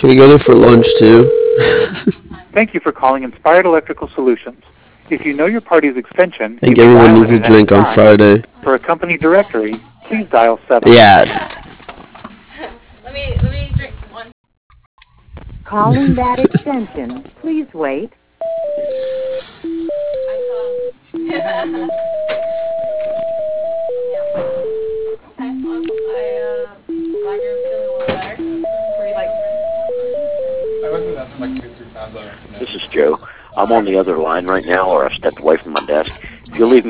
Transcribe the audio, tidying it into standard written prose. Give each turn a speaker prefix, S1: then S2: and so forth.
S1: We go there for lunch too.
S2: Thank you for calling Inspired Electrical Solutions. If you know your party's extension,
S1: I
S2: you
S1: think
S2: may
S1: everyone
S2: dial
S1: needs
S2: it
S1: a
S2: at any
S1: drink on
S2: time.
S1: Friday.
S2: For a company directory, please dial 7.
S1: Yeah.
S3: Let me drink one.
S4: Calling that extension. Please wait.
S3: I saw. Okay, well, glad you're feeling a little better. Were you like?
S5: I wasn't that's like 2-3 times.
S6: This is Joe. I'm on the other line right now, or I stepped away from my desk. If you'll leave me